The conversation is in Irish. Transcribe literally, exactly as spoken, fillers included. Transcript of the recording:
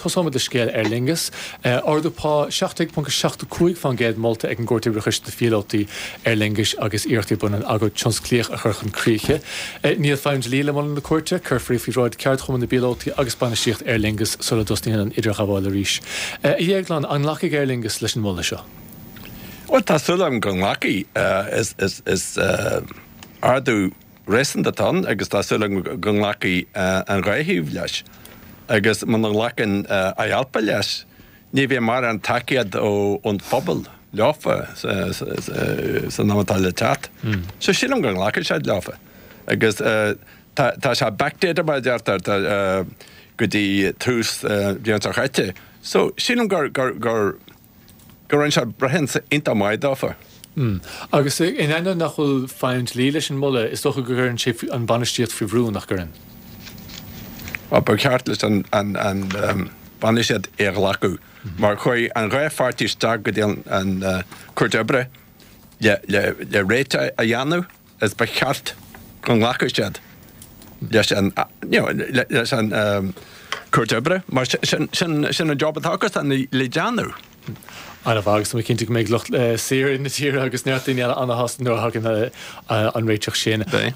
tosam de scéil Aer Lingus. Ardúpá seachtag punt seachta cúig fan géad molta ag an gcúirtaí bhreachais de fialótaí Aer Lingus agus iartaí bunan agad tionsclíoch a churchan críoche. Níl fáin líle man na cuairte, curfrií fi ráid ceart chum na bialótaí agus banna síocht Aer Lingus sola dustíine an idir chaháil a ríis. I dhéaglan an lachig Aer Lingus leis an molla seo. Well, tá sulam gan laki is is is ardú resandatán agus tá sulam gan laki an raithíh leis agus man an lacan a alpa leis ní bhí mar an takead ó an phobal leofa san namatá chat. So sílam gan laki sé leofa agus tá sé backdata ba deartar go dtí tús bíontar chaite. So sílam gar gar gar Gur an se brehin sa inta mai dáfa. Mm. Agus in eile nachhfuil fáint lí leis an molla is docha gur an sé an banistíocht fi bhrú nach gurin. A bar ceart leis an an an um, banistíocht ar lacu. Mar chuir an rá fartí stag go dé an uh, cuirtebre le le le réite a dhéanú is ba cheart gan lacu stead. Leis an you know leis an um, cuirtebre mar sin sin sin an job atágus an le deanú. Anna bhagus mé cinnte go méid lucht séir in na tíre agus neirtaí an has nó hagan an réiteach sin.